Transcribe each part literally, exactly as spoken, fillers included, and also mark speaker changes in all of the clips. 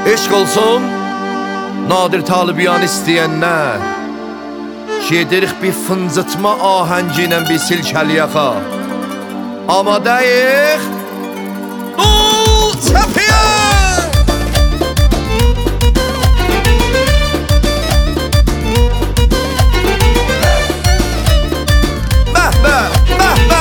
Speaker 1: Eşq olsun Nadir Talibiyan istəyənlər, gedirik bir fıncıtma ahəngi ilə bir silkəliyaxa. Amadəyik Dul çəpiyə. Bəhbə, bəhbə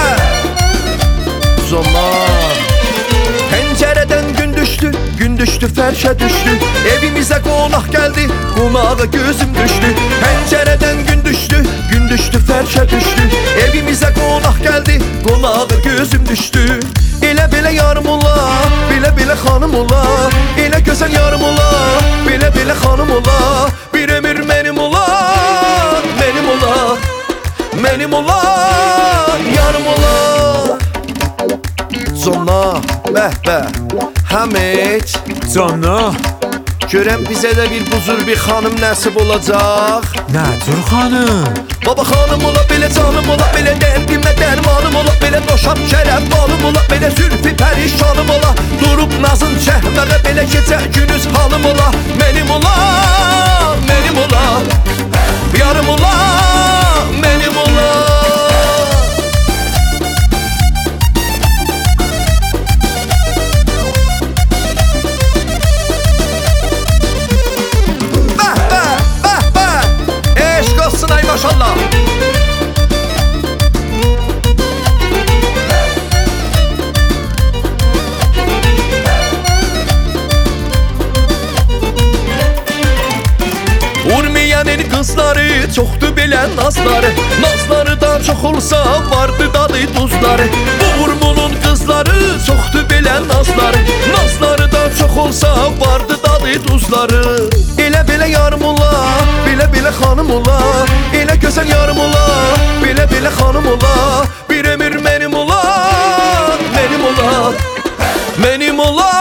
Speaker 1: Zaman Pəncərədən gün düşdü, gün düşdü, fərşə düşdü. Evimizə qonaq gəldi, qonağa gözüm düşdü. Pəncərədən gün düşdü, gün düşdü, fərşə düşdü. Evimizə qonaq gəldi, qonağa gözüm düşdü. Elə belə yarım ola, belə belə xanım ola. Elə gözəl yarım ola, belə belə xanım ola. Bir ömür mənim ola, mənim ola, mənim ola, yarım ola. Zonna, bəhbə, Həmid
Speaker 2: Zonna,
Speaker 1: görəm bizə də bir buzur bir xanım nəsib olacaq.
Speaker 2: nə cür xanım?
Speaker 1: Baba xanım ola, belə canım ola, belə dərdimə dərmanım ola, belə doşab kərəm balım ola, belə zülfü pərişanım ola, durub nazın çəhməqə, belə gecə günüz halım ola. Mənim ola, mənim ola, yarım ola, mənim ola. Maşallah. Urmiyanın kızları çoxdu belə nazları, nazları da çox olsa vardı dadı tuzları. Bu Urmunun kızları çoxdu belə nazları, nazları da çox olsa vardı dadı tuzları. Elə belə yarım ola, belə belə xanım ola. Elə gözəl yarım ola, belə belə xanım ola. Bir ömür mənim ola, mənim ola, mənim ola.